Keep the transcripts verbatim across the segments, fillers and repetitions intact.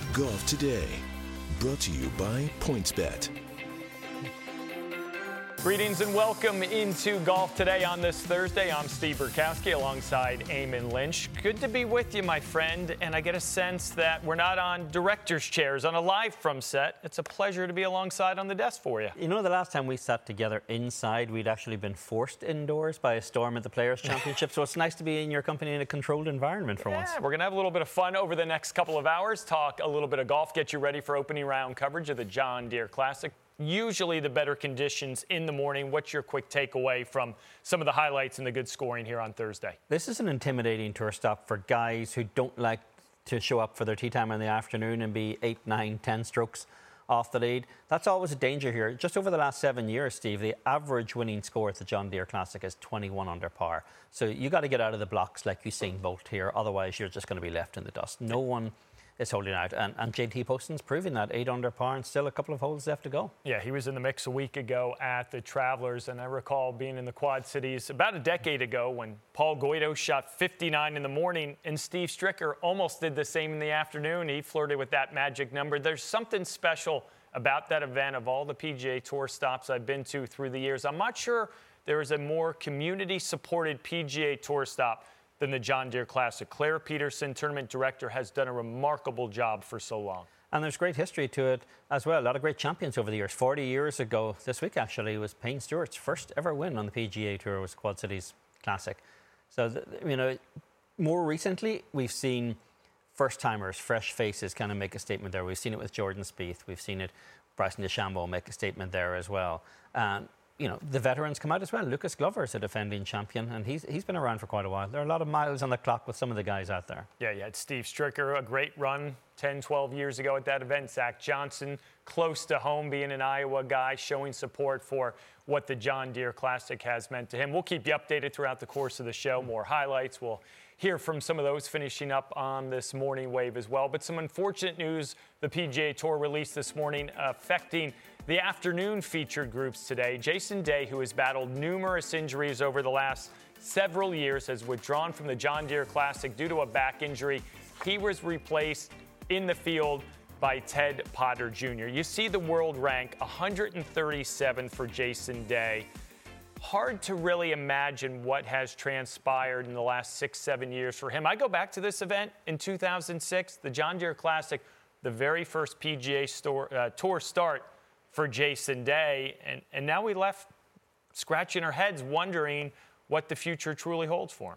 Golf Today, brought to you by PointsBet. Greetings and welcome into Golf Today on this Thursday. I'm Steve Burkowski alongside Eamon Lynch. Good to be with you, my friend, and I get a sense that we're not on director's chairs on a live from set. It's a pleasure to be alongside on the desk for you. You know, the last time we sat together inside, we'd actually been forced indoors by a storm at the Players' Championship, so it's nice to be in your company in a controlled environment for yeah, once. We're going to have a little bit of fun over the next couple of hours, talk a little bit of golf, get you ready for opening round coverage of the John Deere Classic. Usually the better conditions in the morning. What's your quick takeaway from some of the highlights and the good scoring here on Thursday? This is an intimidating tour stop for guys who don't like to show up for their tee time in the afternoon and be eight, nine, ten strokes off the lead. That's always a danger here. Just over the last seven years, Steve, the average winning score at the John Deere Classic is twenty-one under par. So you got to get out of the blocks like Usain Bolt here. Otherwise, you're just going to be left in the dust. No one is holding out. And, and J T Poston's proving that, eight under par and still a couple of holes left to go. Yeah, he was in the mix a week ago at the Travelers, and I recall being in the Quad Cities about a decade ago when Paul Goydo shot fifty-nine in the morning, and Steve Stricker almost did the same in the afternoon. He flirted with that magic number. There's something special about that event. Of all the P G A Tour stops I've been to through the years, I'm not sure there is a more community-supported P G A Tour stop than the John Deere Classic. Claire Peterson, tournament director, has done a remarkable job for so long. And there's great history to it as well. A lot of great champions over the years. forty years ago, this week actually, was Payne Stewart's first ever win on the P G A Tour was Quad Cities Classic. So, you know, more recently, we've seen first-timers, fresh faces kind of make a statement there. We've seen it with Jordan Spieth. We've seen it, Bryson DeChambeau make a statement there as well. And you know, the veterans come out as well. Lucas Glover is a defending champion, and he's he's been around for quite a while. There are a lot of miles on the clock with some of the guys out there. Yeah, you had Steve Stricker, a great run ten, twelve years ago at that event. Zach Johnson, close to home, being an Iowa guy, showing support for what the John Deere Classic has meant to him. We'll keep you updated throughout the course of the show. More highlights. We'll hear from some of those finishing up on this morning wave as well. But some unfortunate news the P G A Tour released this morning affecting the afternoon featured groups today. Jason Day, who has battled numerous injuries over the last several years, has withdrawn from the John Deere Classic due to a back injury. He was replaced in the field by Ted Potter Junior You see the world rank one hundred thirty-seven for Jason Day. Hard to really imagine what has transpired in the last six, seven years for him. I go back to this event in two thousand six, the John Deere Classic, the very first P G A store, uh, Tour start for Jason Day, and, and now we left scratching our heads wondering what the future truly holds for him.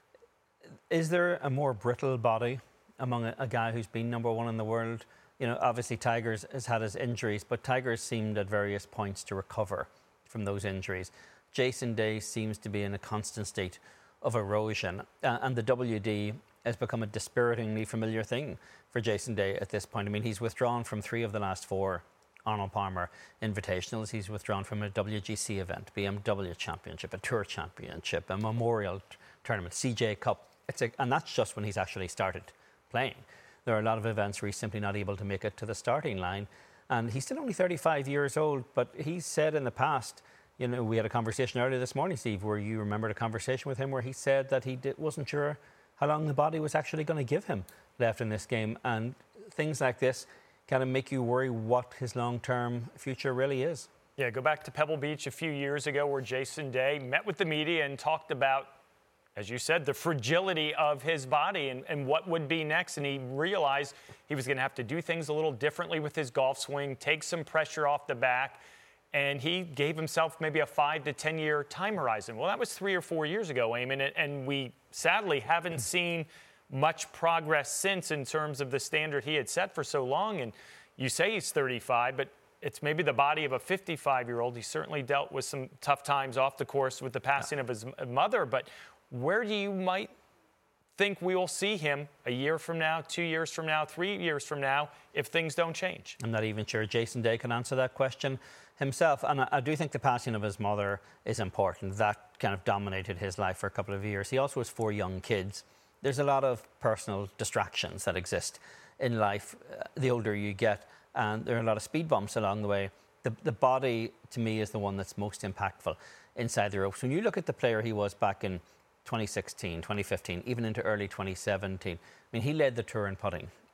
Is there a more brittle body among a, a guy who's been number one in the world? You know, obviously Tigers has had his injuries, but Tigers seemed at various points to recover from those injuries. Jason Day seems to be in a constant state of erosion, uh, and the W D has become a dispiritingly familiar thing for Jason Day at this point. I mean, he's withdrawn from three of the last four Arnold Palmer Invitationals. He's withdrawn from a W G C event, B M W Championship, a Tour Championship, a Memorial t- Tournament, C J Cup. It's a, and that's just when he's actually started playing. There are a lot of events where he's simply not able to make it to the starting line. And he's still only thirty-five years old, but he's said in the past, you know, we had a conversation earlier this morning, Steve, where you remembered a conversation with him where he said that he did, wasn't sure how long the body was actually going to give him left in this game. And things like this kind of make you worry what his long-term future really is. Yeah, go back to Pebble Beach a few years ago where Jason Day met with the media and talked about, as you said, the fragility of his body and, and what would be next. And he realized he was going to have to do things a little differently with his golf swing, take some pressure off the back. And he gave himself maybe a five to ten year time horizon. Well, that was three or four years ago, Eamon, and we sadly haven't seen much progress since in terms of the standard he had set for so long. And you say he's thirty-five, but it's maybe the body of a fifty-five-year-old. He certainly dealt with some tough times off the course with the passing of his mother. But where do you might think we will see him a year from now, two years from now, three years from now, if things don't change? I'm not even sure Jason Day can answer that question himself. And I, I do think the passing of his mother is important. That kind of dominated his life for a couple of years. He also has four young kids. There's a lot of personal distractions that exist in life uh, the older you get, and there are a lot of speed bumps along the way. The, the body, to me, is the one that's most impactful inside the ropes. When you look at the player he was back in twenty sixteen, twenty fifteen, even into early twenty seventeen, I mean, he led the tour in putting.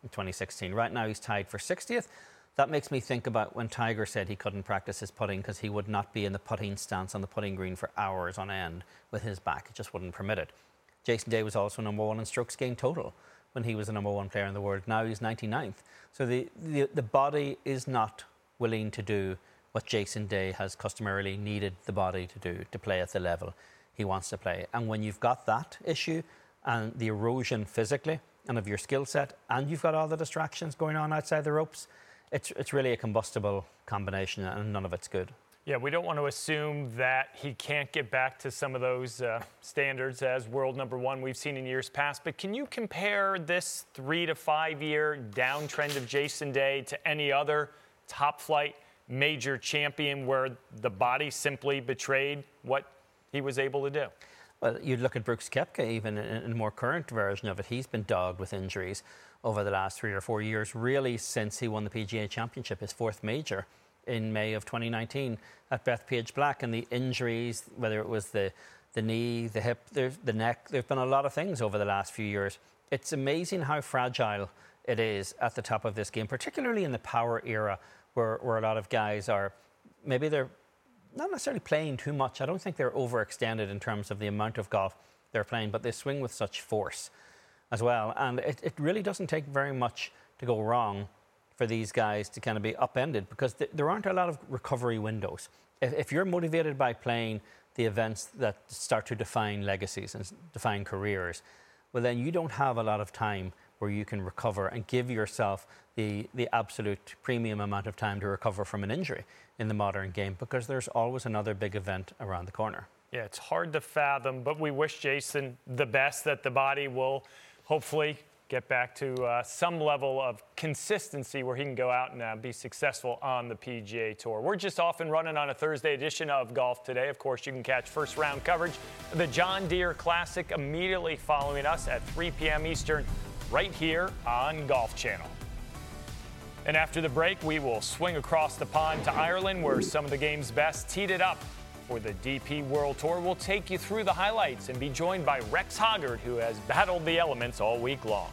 in twenty sixteen. Right now he's tied for sixtieth. That makes me think about when Tiger said he couldn't practice his putting because he would not be in the putting stance on the putting green for hours on end with his back. It just wouldn't permit it. Jason Day was also number one in strokes gained total when he was the number one player in the world. Now he's ninety-ninth. So the, the, the body is not willing to do what Jason Day has customarily needed the body to do to play at the level he wants to play. And when you've got that issue and the erosion physically and of your skill set, and you've got all the distractions going on outside the ropes, it's it's really a combustible combination, and none of it's good. Yeah, we don't want to assume that he can't get back to some of those uh, standards as world number one we've seen in years past. But can you compare this three to five year downtrend of Jason Day to any other top flight major champion where the body simply betrayed what he was able to do? Well, you'd look at Brooks Koepka, even in, in a more current version of it. He's been dogged with injuries over the last three or four years, really since he won the P G A Championship, his fourth major, in May of twenty nineteen at Bethpage Black. And the injuries, whether it was the, the knee, the hip, the neck, there have been a lot of things over the last few years. It's amazing how fragile it is at the top of this game, particularly in the power era, where, where a lot of guys are, maybe they're not necessarily playing too much. I don't think they're overextended in terms of the amount of golf they're playing, but they swing with such force as well. And it, it really doesn't take very much to go wrong for these guys to kind of be upended, because th- there aren't a lot of recovery windows. If, if you're motivated by playing the events that start to define legacies and define careers, well, then you don't have a lot of time where you can recover and give yourself the, the absolute premium amount of time to recover from an injury in the modern game, because there's always another big event around the corner. Yeah, it's hard to fathom, but we wish Jason the best, that the body will hopefully get back to uh, some level of consistency where he can go out and uh, be successful on the P G A Tour. We're just off and running on a Thursday edition of Golf Today. Of course, you can catch first round coverage of the John Deere Classic immediately following us at three p.m. Eastern right here on Golf Channel. And after the break, we will swing across the pond to Ireland, where some of the game's best teed it up for the D P World Tour. We'll take you through the highlights and be joined by Rex Hoggard, who has battled the elements all week long.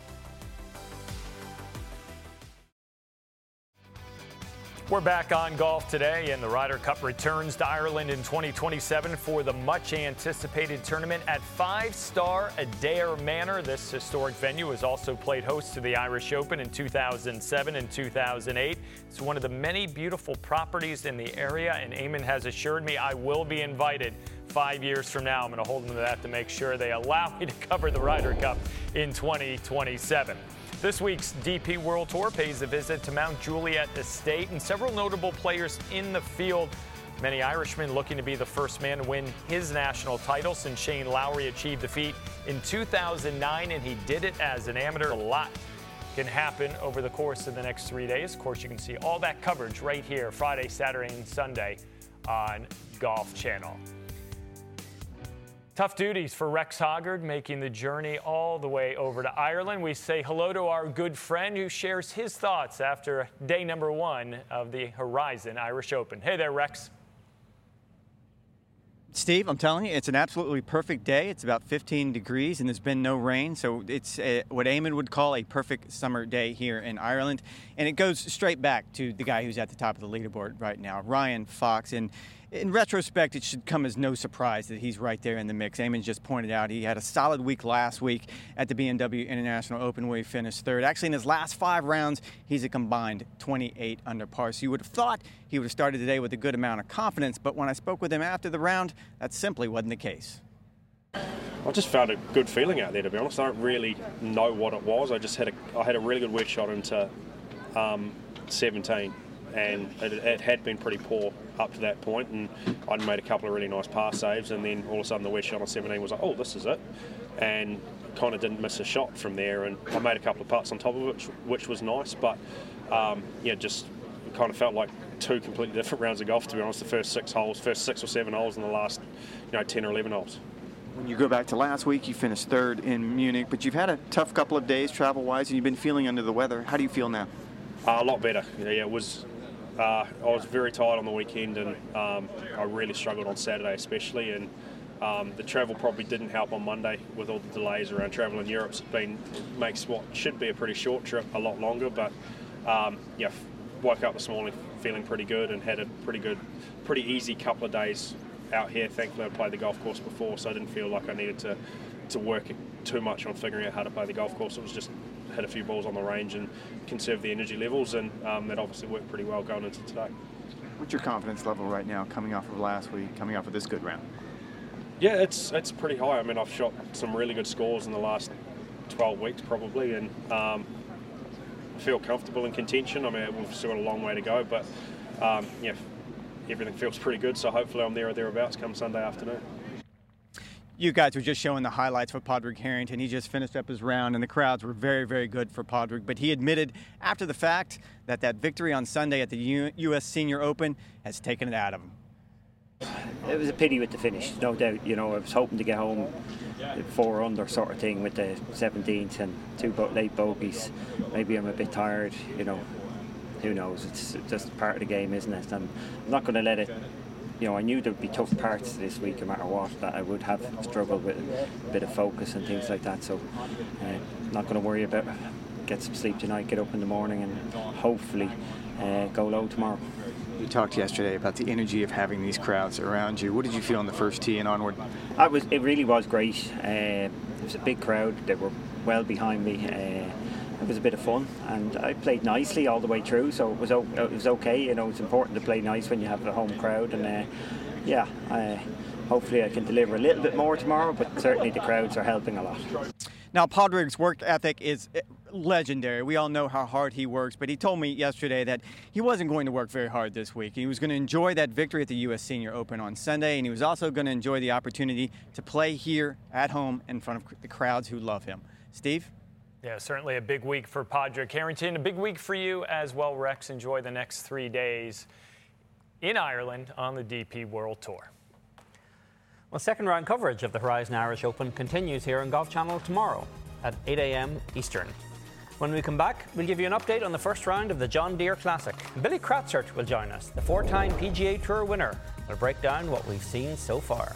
We're back on Golf Today, and the Ryder Cup returns to Ireland in twenty twenty-seven for the much-anticipated tournament at five-star Adare Manor. This historic venue has also played host to the Irish Open in two thousand seven and two thousand eight. It's one of the many beautiful properties in the area, and Eamon has assured me I will be invited five years from now. I'm going to hold them to that to make sure they allow me to cover the Ryder Cup in twenty twenty-seven. This week's D P World Tour pays a visit to Mount Juliet Estate, and several notable players in the field. Many Irishmen looking to be the first man to win his national title since Shane Lowry achieved the feat in two thousand nine, and he did it as an amateur. A lot can happen over the course of the next three days. Of course, you can see all that coverage right here Friday, Saturday, and Sunday on Golf Channel. Tough duties for Rex Hoggard, making the journey all the way over to Ireland. We say hello to our good friend who shares his thoughts after day number one of the Horizon Irish Open. Hey there, Rex. Steve, I'm telling you, it's an absolutely perfect day. It's about fifteen degrees and there's been no rain. So it's a, what Eamon would call a perfect summer day here in Ireland. And it goes straight back to the guy who's at the top of the leaderboard right now, Ryan Fox. And in retrospect, it should come as no surprise that he's right there in the mix. Eamon just pointed out he had a solid week last week at the B M W International Open where he finished third. Actually, in his last five rounds, he's a combined twenty-eight under par. So you would have thought he would have started today with a good amount of confidence, but when I spoke with him after the round, that simply wasn't the case. I just felt a good feeling out there, to be honest. I don't really know what it was. I just had a, I had a really good wedge shot into um, seventeen. And it, it had been pretty poor up to that point, and I'd made a couple of really nice par saves, and then all of a sudden the wedge shot on seventeen was like, oh, this is it, and kind of didn't miss a shot from there, and I made a couple of putts on top of it, which, which was nice, but um, yeah, just kind of felt like two completely different rounds of golf, to be honest. The first six holes, first six or seven holes, and the last, you know, ten or eleven holes. When you go back to last week, you finished third in Munich, but you've had a tough couple of days travel-wise, and you've been feeling under the weather. How do you feel now? Uh, a lot better. Yeah, it was. Uh, I was very tired on the weekend, and um, I really struggled on Saturday especially, and Um, the travel probably didn't help on Monday with all the delays around travel in Europe. It's been makes what should be a pretty short trip a lot longer. But um, yeah, woke up this morning feeling pretty good and had a pretty good, pretty easy couple of days out here. Thankfully, I played the golf course before, so I didn't feel like I needed to to work too much on figuring out how to play the golf course. It was just hit a few balls on the range and conserve the energy levels, and um, that obviously worked pretty well going into today. What's your confidence level right now, coming off of last week, coming off of this good round? Yeah, it's it's pretty high. I mean, I've shot some really good scores in the last twelve weeks probably, and um, feel comfortable in contention. I mean, we've still got a long way to go, but um, yeah, everything feels pretty good, so hopefully I'm there or thereabouts come Sunday afternoon. You guys were just showing the highlights for Padraig Harrington. He just finished up his round, and the crowds were very, very good for Padraig. But he admitted after the fact that that victory on Sunday at the U- U.S. Senior Open has taken it out of him. It was a pity with the finish, no doubt. You know, I was hoping to get home four under sort of thing with the seventeenth and two bo- late bogeys. Maybe I'm a bit tired, you know. Who knows? It's just part of the game, isn't it? And I'm not going to let it. You know, I knew there'd be tough parts this week, no matter what, that I would have struggled with a bit of focus and things like that. So, uh, not going to worry about it. Get some sleep tonight, get up in the morning, and hopefully uh, go low tomorrow. You talked yesterday about the energy of having these crowds around you. What did you feel on the first tee and onward? That was, it really was great. Uh, it was a big crowd. They were well behind me. Uh, it was a bit of fun, and I played nicely all the way through, so it was o- it was okay. You know, it's important to play nice when you have a home crowd, and uh, yeah, uh, hopefully I can deliver a little bit more tomorrow, but certainly the crowds are helping a lot. Now, Padraig's work ethic is legendary. We all know how hard he works, but he told me yesterday that he wasn't going to work very hard this week. He was going to enjoy that victory at the U S Senior Open on Sunday, and he was also going to enjoy the opportunity to play here at home in front of the crowds who love him. Steve? Yeah, certainly a big week for Padraig Harrington. A big week for you as well, Rex. Enjoy the next three days in Ireland on the D P World Tour. Well, second round coverage of the Horizon Irish Open continues here on Golf Channel tomorrow at eight a.m. Eastern. When we come back, we'll give you an update on the first round of the John Deere Classic. Billy Kratzert will join us, the four-time P G A Tour winner. We'll break down what we've seen so far.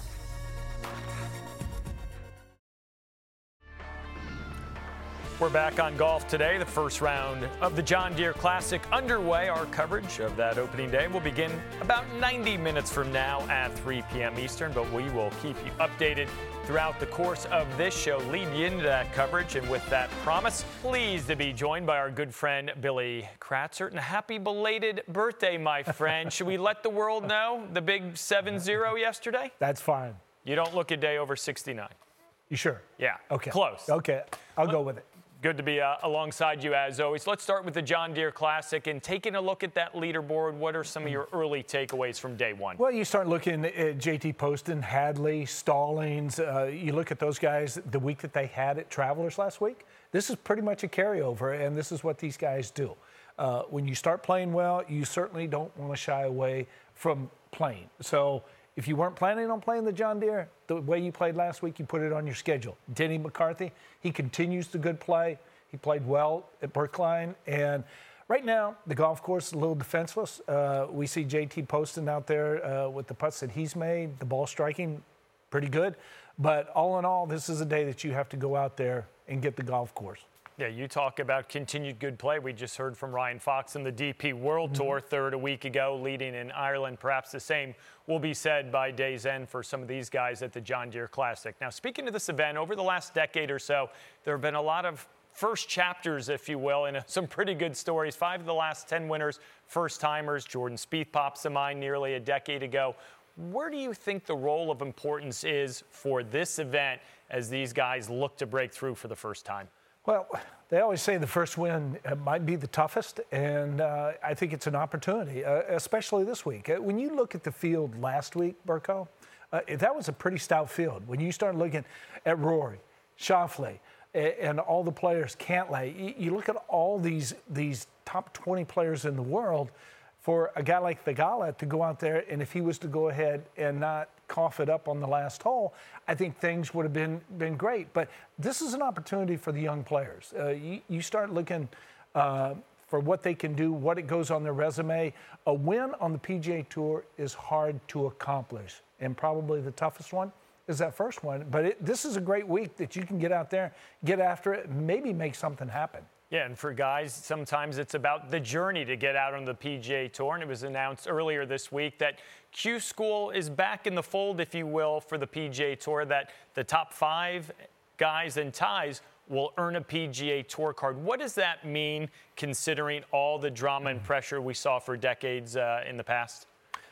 We're back on golf today. The first round of the John Deere Classic underway. Our coverage of that opening day will begin about ninety minutes from now at three p.m. Eastern, but we will keep you updated throughout the course of this show, lead you into that coverage. And with that promise, pleased to be joined by our good friend Billy Kratzert. And happy belated birthday, my friend. Should we let the world know the big seven zero yesterday? That's fine. You don't look a day over sixty-nine. You sure? Yeah. Okay. Close. Okay. I'll go with it. Good to be uh, alongside you as always. Let's start with the John Deere Classic and taking a look at that leaderboard. What are some of your early takeaways from day one? Well, you start looking at J T Poston, Hadley, Stallings. Uh, you look at those guys the week that they had at Travelers last week. This is pretty much a carryover, and this is what these guys do. Uh, when you start playing well, you certainly don't want to shy away from playing. So if you weren't planning on playing the John Deere, the way you played last week, you put it on your schedule. Denny McCarthy, he continues the good play. He played well at Brookline. And right now, the golf course is a little defenseless. Uh, we see J T Poston out there uh, with the putts that he's made, the ball striking pretty good. But all in all, this is a day that you have to go out there and get the golf course. Yeah, you talk about continued good play. We just heard from Ryan Fox in the D P World mm-hmm. Tour third a week ago, leading in Ireland. Perhaps the same will be said by day's end for some of these guys at the John Deere Classic. Now, speaking of this event, over the last decade or so, there have been a lot of first chapters, if you will, and some pretty good stories. Five of the last ten winners, first-timers. Jordan Spieth pops to mind nearly a decade ago. Where do you think the role of importance is for this event as these guys look to break through for the first time? Well, they always say the first win might be the toughest, and uh, I think it's an opportunity, uh, especially this week. Uh, when you look at the field last week, Burko, uh, that was a pretty stout field. When you start looking at Rory, Schauffele, and all the players, Cantlay, you look at all these these top twenty players in the world, for a guy like Theegala to go out there, and if he was to go ahead and not cough it up on the last hole, I think things would have been been great. But this is an opportunity for the young players. Uh, you, you start looking uh, for what they can do, what it goes on their resume. A win on the P G A Tour is hard to accomplish, and probably the toughest one as that first one. But it, this is a great week that you can get out there, get after it, maybe make something happen. Yeah, and for guys, sometimes it's about the journey to get out on the P G A Tour. And it was announced earlier this week that Q School is back in the fold, if you will, for the P G A Tour, that the top five guys and ties will earn a P G A Tour card. What does that mean, considering all the drama and pressure we saw for decades uh, in the past?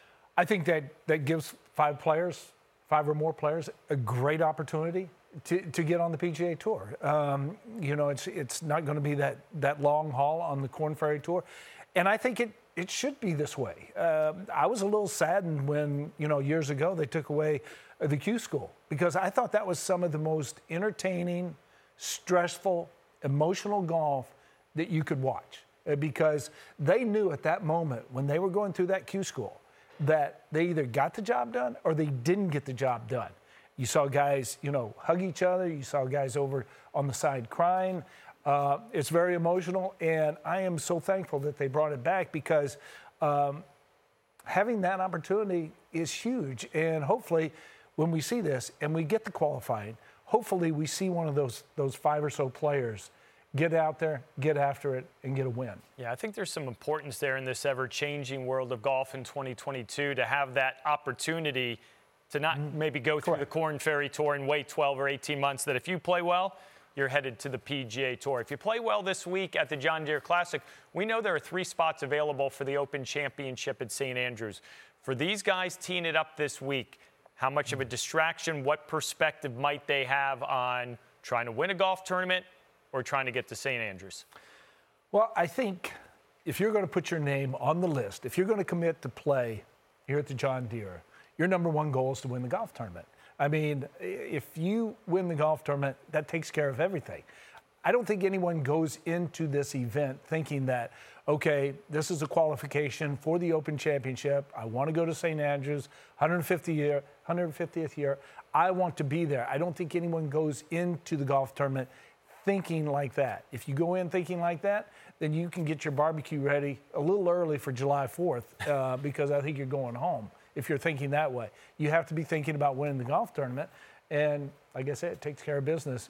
I think that, that gives five players, five or more players, a great opportunity to, to get on the P G A Tour. Um, you know, it's it's not going to be that, that long haul on the Korn Ferry Tour. And I think it, it should be this way. Uh, I was a little saddened when, you know, years ago they took away the Q School, because I thought that was some of the most entertaining, stressful, emotional golf that you could watch. Uh, because they knew at that moment when they were going through that Q School that they either got the job done or they didn't get the job done. You saw guys, you know, hug each other. You saw guys over on the side crying. Uh, it's very emotional, and I am so thankful that they brought it back, because um, having that opportunity is huge. And hopefully when we see this and we get the qualifying, hopefully we see one of those those five or so players get out there, get after it, and get a win. Yeah, I think there's some importance there in this ever-changing world of golf in twenty twenty-two to have that opportunity to not mm-hmm. maybe go through Correct. the Korn Ferry Tour and wait twelve or eighteen months, that if you play well, you're headed to the P G A Tour. If you play well this week at the John Deere Classic, we know there are three spots available for the Open Championship at Saint Andrews. For these guys teeing it up this week, how much of a distraction, what perspective might they have on trying to win a golf tournament or trying to get to Saint Andrews? Well, I think if you're going to put your name on the list, if you're going to commit to play here at the John Deere, your number one goal is to win the golf tournament. I mean, if you win the golf tournament, that takes care of everything. I don't think anyone goes into this event thinking that, okay, this is a qualification for the Open Championship. I want to go to Saint Andrews, one hundred fiftieth year, one hundred fiftieth year. I want to be there. I don't think anyone goes into the golf tournament thinking like that. If you go in thinking like that, then you can get your barbecue ready a little early for July fourth, uh, because I think you're going home. If you're thinking that way, you have to be thinking about winning the golf tournament. And like I said, it takes care of business.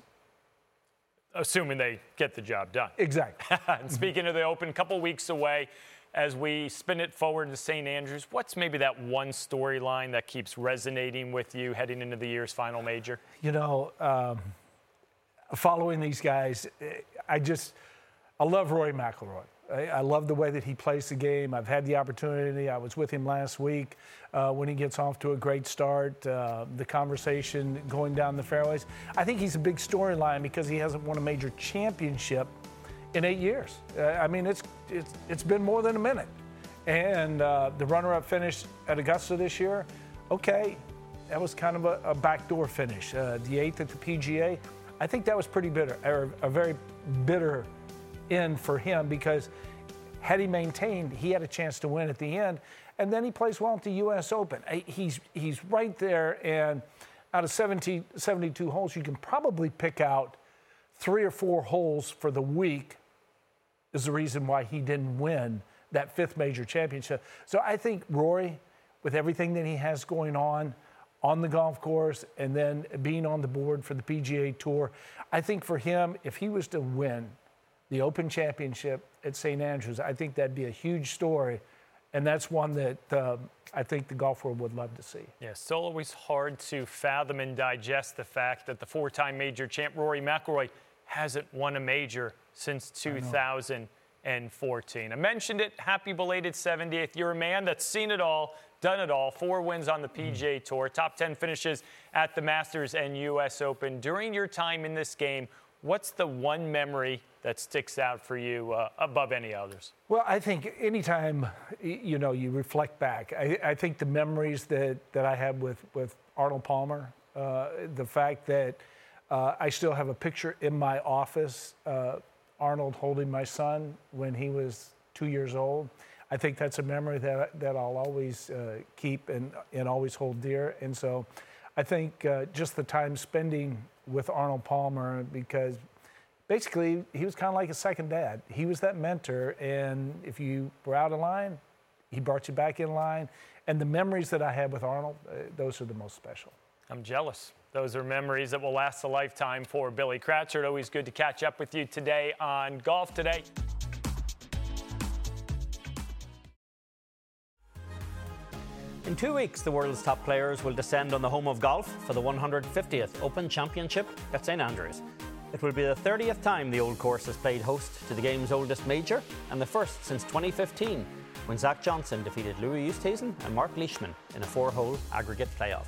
Assuming they get the job done. Exactly. And speaking of the Open, a couple weeks away, as we spin it forward to Saint Andrews, what's maybe that one storyline that keeps resonating with you heading into the year's final major? You know, um, following these guys, I just, I love Rory McIlroy. I, I love the way that he plays the game. I've had the opportunity. I was with him last week uh, when he gets off to a great start. Uh, the conversation going down the fairways. I think he's a big storyline because he hasn't won a major championship in eight years. Uh, I mean, it's it's it's been more than a minute. And uh, the runner-up finish at Augusta this year, okay, that was kind of a, a backdoor finish. Uh, the eighth at the P G A, I think that was pretty bitter, or a very bitter end for him, because had he maintained, he had a chance to win at the end. And then he plays well at the U S Open. He's he's right there, and out of seventy, seventy-two holes, you can probably pick out three or four holes for the week is the reason why he didn't win that fifth major championship. So I think Rory, with everything that he has going on on the golf course and then being on the board for the P G A Tour, I think for him, if he was to win the Open Championship at Saint Andrews, I think that'd be a huge story, and that's one that uh, I think the golf world would love to see. Yeah, still always hard to fathom and digest the fact that the four-time major champ Rory McIlroy hasn't won a major since two thousand fourteen. I, I mentioned it, happy belated seventieth. You're a man that's seen it all, done it all, four wins on the P G A Tour, top ten finishes at the Masters and U S Open. During your time in this game, what's the one memory that sticks out for you uh, above any others? Well, I think anytime, you know, you reflect back, I, I think the memories that, that I had with, with Arnold Palmer, uh, the fact that uh, I still have a picture in my office, uh, Arnold holding my son when he was two years old. I think that's a memory that, that I'll always uh, keep and, and always hold dear. And so I think uh, just the time spending with Arnold Palmer, because basically he was kind of like a second dad. He was that mentor, and if you were out of line, he brought you back in line. And the memories that I had with Arnold, uh, those are the most special. I'm jealous. Those are memories that will last a lifetime for Billy Kratzert. Always good to catch up with you today on Golf Today. In two weeks, the world's top players will descend on the home of golf for the one hundred fiftieth Open Championship at Saint Andrews. It will be the thirtieth time the Old Course has played host to the game's oldest major, and the first since twenty fifteen, when Zach Johnson defeated Louis Oosthuizen and Mark Leishman in a four-hole aggregate playoff.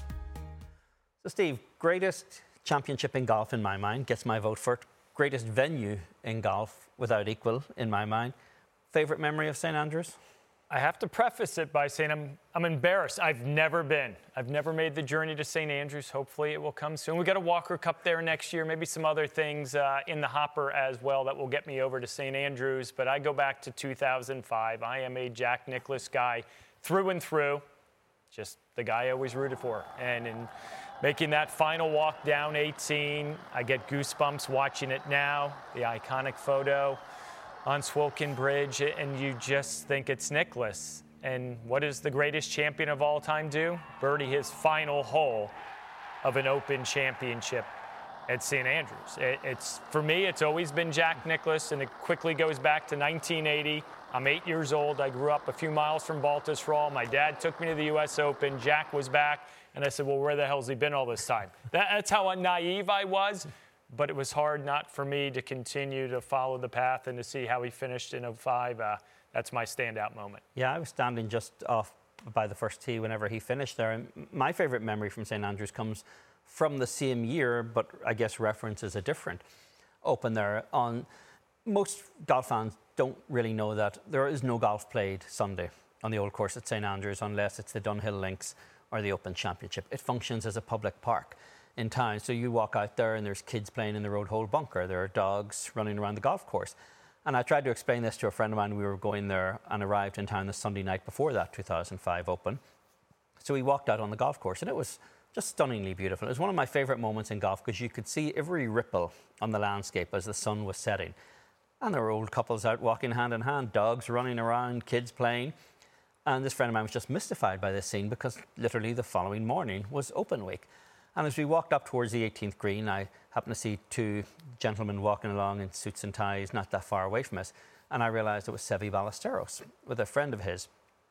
So, Steve, greatest championship in golf in my mind, gets my vote for it. Greatest venue in golf without equal in my mind. Favourite memory of Saint Andrews? I have to preface it by saying I'm, I'm embarrassed. I've never been. I've never made the journey to Saint Andrews. Hopefully it will come soon. We got a Walker Cup there next year, maybe some other things uh, in the hopper as well that will get me over to Saint Andrews. But I go back to two thousand five. I am a Jack Nicklaus guy through and through. Just the guy I always rooted for. And in making that final walk down eighteen, I get goosebumps watching it now, the iconic photo on Swilken Bridge, and you just think it's Nicklaus. And what does the greatest champion of all time do? Birdie his final hole of an Open Championship at Saint Andrews. It, it's for me, it's always been Jack Nicklaus, and it quickly goes back to nineteen eighty. I'm eight years old. I grew up a few miles from Baltusrol. My dad took me to the U S Open. Jack was back, and I said, well, where the hell's he been all this time? That, that's how naive I was. But it was hard not for me to continue to follow the path and to see how he finished in oh five. Uh, that's my standout moment. Yeah, I was standing just off by the first tee whenever he finished there. And my favourite memory from Saint Andrews comes from the same year, but I guess references a different Open there. On most golf fans don't really know that there is no golf played Sunday on the Old Course at Saint Andrews unless it's the Dunhill Links or the Open Championship. It functions as a public park in town. So you walk out there and there's kids playing in the road hole bunker. There are dogs running around the golf course. And I tried to explain this to a friend of mine. We were going there and arrived in town the Sunday night before that two thousand five Open. So we walked out on the golf course and it was just stunningly beautiful. It was one of my favourite moments in golf because you could see every ripple on the landscape as the sun was setting. And there were old couples out walking hand in hand, dogs running around, kids playing. And this friend of mine was just mystified by this scene because literally the following morning was Open week. And as we walked up towards the eighteenth green, I happened to see two gentlemen walking along in suits and ties not that far away from us. And I realised it was Seve Ballesteros with a friend of his.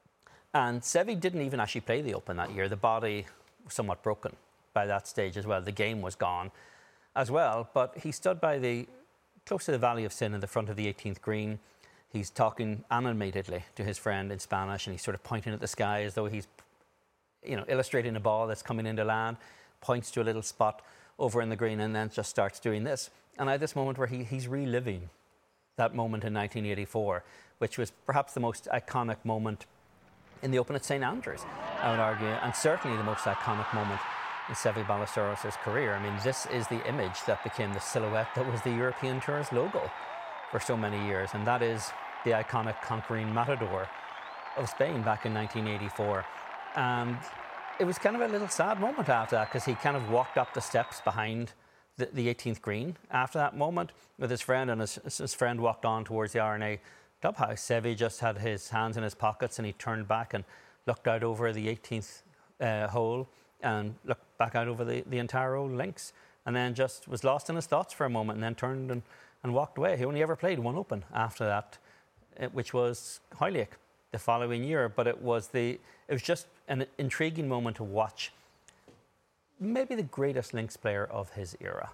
And Seve didn't even actually play the Open that year. The body was somewhat broken by that stage as well. The game was gone as well. But he stood by the close to the Valley of Sin in the front of the eighteenth green. He's talking animatedly to his friend in Spanish, and he's sort of pointing at the sky as though he's, you know, illustrating a ball that's coming into land. Points to a little spot over in the green and then just starts doing this. And I had this moment where he, he's reliving that moment in nineteen eighty-four, which was perhaps the most iconic moment in the Open at Saint Andrews, I would argue, and certainly the most iconic moment in Seve Ballesteros' career. I mean, this is the image that became the silhouette that was the European Tour's logo for so many years, and that is the iconic conquering Matador of Spain back in nineteen eighty-four. And it was kind of a little sad moment after that because he kind of walked up the steps behind the, the eighteenth green after that moment with his friend, and his, his friend walked on towards the R N A clubhouse. Seve just had his hands in his pockets and he turned back and looked out over the eighteenth uh, hole and looked back out over the, the entire old links, and then just was lost in his thoughts for a moment and then turned and, and walked away. He only ever played one Open after that, which was Hoylake the following year, but it was the it was just an intriguing moment to watch maybe the greatest links player of his era,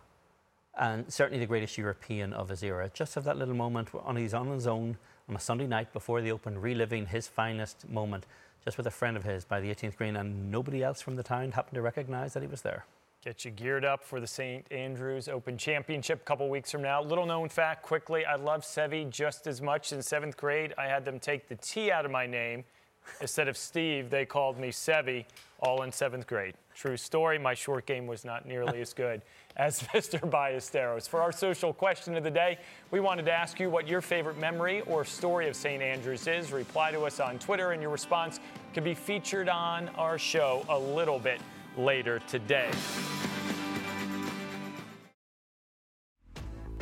and certainly the greatest European of his era. Just have that little moment on he's on his own on a Sunday night before the Open, reliving his finest moment just with a friend of his by the eighteenth green, and nobody else from the town happened to recognise that he was there. Get you geared up for the Saint Andrews Open Championship a couple weeks from now. Little known fact quickly, I love Seve just as much. In seventh grade, I had them take the T out of my name. Instead of Steve, they called me Seve, all in seventh grade. True story, my short game was not nearly as good as Mister Ballesteros. For our social question of the day, we wanted to ask you what your favorite memory or story of Saint Andrews is. Reply to us on Twitter, and your response can be featured on our show a little bit later today.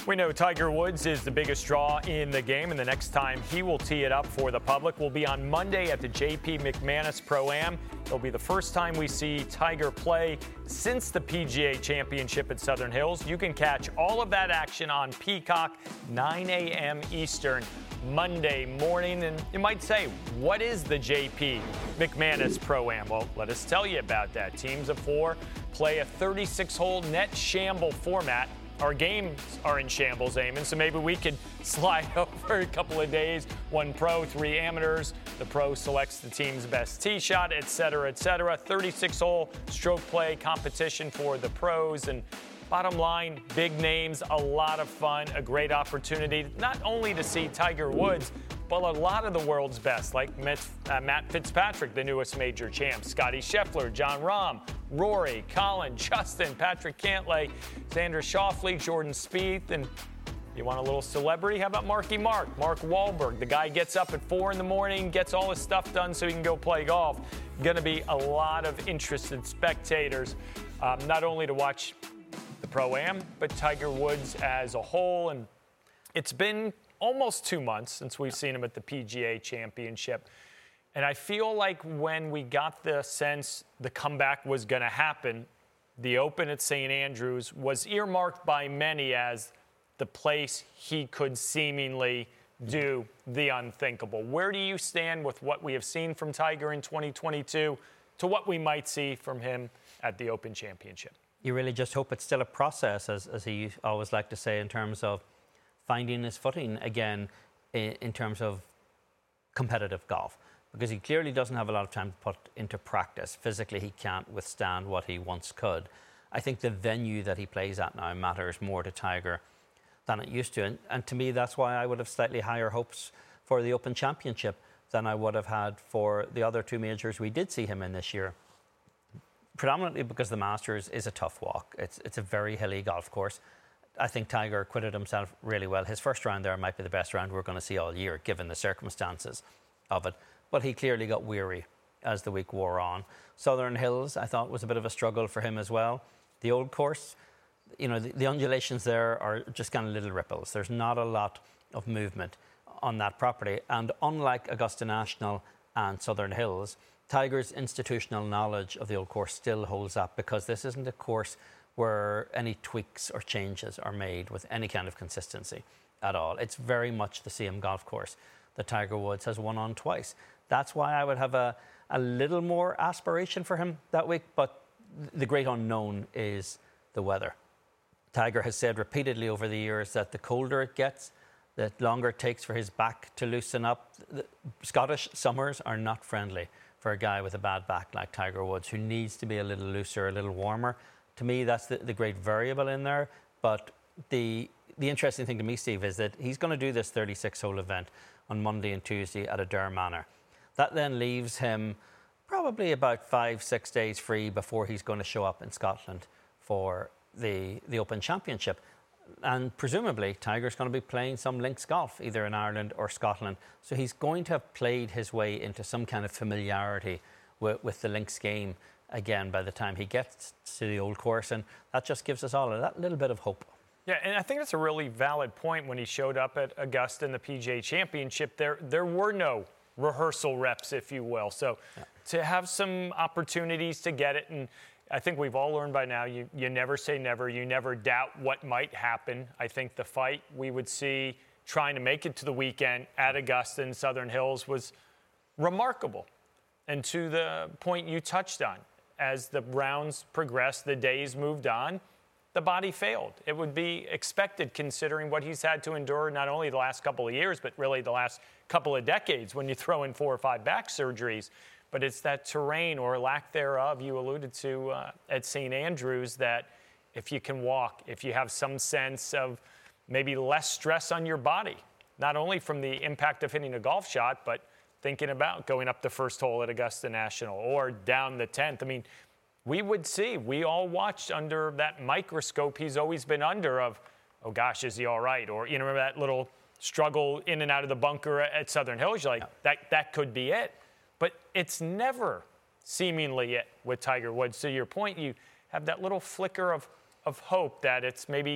We know Tiger Woods is the biggest draw in the game, and the next time he will tee it up for the public will be on Monday at the J P McManus Pro-Am. It'll be the first time we see Tiger play since the P G A Championship at Southern Hills. You can catch all of that action on Peacock, nine a.m. Eastern, Monday morning. And you might say, what is the J P McManus Pro-Am? Well, let us tell you about that. Teams of four play a thirty-six hole net shamble format. Our games are in shambles, Eamon, so maybe we could slide over a couple of days. One pro, three amateurs. The pro selects the team's best tee shot, et cetera, et cetera. thirty-six hole stroke play competition for the pros. And bottom line, big names, a lot of fun, a great opportunity not only to see Tiger Woods, but a lot of the world's best, like Matt Fitzpatrick, the newest major champ, Scotty Scheffler, Jon Rahm, Rory, Colin, Justin, Patrick Cantlay, Xander Schauffele, Jordan Spieth, and you want a little celebrity? How about Marky Mark, Mark Wahlberg? The guy gets up at four in the morning, gets all his stuff done so he can go play golf. Going to be a lot of interested spectators, um, not only to watch the Pro-Am, but Tiger Woods as a whole. And it's been almost two months since we've seen him at the P G A Championship. And I feel like when we got the sense the comeback was going to happen, the Open at Saint Andrews was earmarked by many as the place he could seemingly do the unthinkable. Where do you stand with what we have seen from Tiger in twenty twenty-two to what we might see from him at the Open Championship? You really just hope it's still a process, as, as he always liked to say, in terms of finding his footing again in, in terms of competitive golf, because he clearly doesn't have a lot of time to put into practice. Physically, he can't withstand what he once could. I think the venue that he plays at now matters more to Tiger than it used to. And, and to me, that's why I would have slightly higher hopes for the Open Championship than I would have had for the other two majors we did see him in this year. Predominantly because the Masters is a tough walk. It's, it's a very hilly golf course. I think Tiger acquitted himself really well. His first round there might be the best round we're going to see all year, given the circumstances of it. But he clearly got weary as the week wore on. Southern Hills, I thought, was a bit of a struggle for him as well. The old course, you know, the, the undulations there are just kind of little ripples. There's not a lot of movement on that property. And unlike Augusta National and Southern Hills, Tiger's institutional knowledge of the old course still holds up, because this isn't a course where any tweaks or changes are made with any kind of consistency at all. It's very much the same golf course that Tiger Woods has won on twice. That's why I would have a, a little more aspiration for him that week, but the great unknown is the weather. Tiger has said repeatedly over the years that the colder it gets, the longer it takes for his back to loosen up. The Scottish summers are not friendly for a guy with a bad back like Tiger Woods, who needs to be a little looser, a little warmer. To me, that's the, the great variable in there. But the the interesting thing to me, Steve, is that he's going to do this thirty-six hole event on Monday and Tuesday at Adare Manor. That then leaves him probably about five, six days free before he's going to show up in Scotland for the, the Open Championship. And presumably, Tiger's going to be playing some links golf, either in Ireland or Scotland. So he's going to have played his way into some kind of familiarity with, with the links game again by the time he gets to the old course. And that just gives us all a that little bit of hope. Yeah, and I think that's a really valid point. When he showed up at Augusta in the P G A Championship, there there were no rehearsal reps, if you will. So yeah. to have some opportunities to get it, and I think we've all learned by now, you, you never say never. You never doubt what might happen. I think the fight we would see trying to make it to the weekend at Augusta and Southern Hills was remarkable. And to the point you touched on, as the rounds progressed, the days moved on, the body failed. It would be expected considering what he's had to endure not only the last couple of years, but really the last couple of decades when you throw in four or five back surgeries. But it's that terrain or lack thereof you alluded to uh, at Saint Andrews, that if you can walk, if you have some sense of maybe less stress on your body, not only from the impact of hitting a golf shot, but thinking about going up the first hole at Augusta National or down the tenth. I mean, we would see, we all watched under that microscope he's always been under of, oh gosh, is he all right? Or, you know, remember that little struggle in and out of the bunker at Southern Hills? You're like, yeah. that, that could be it. But it's never seemingly it with Tiger Woods. To your point, you have that little flicker of, of hope that it's maybe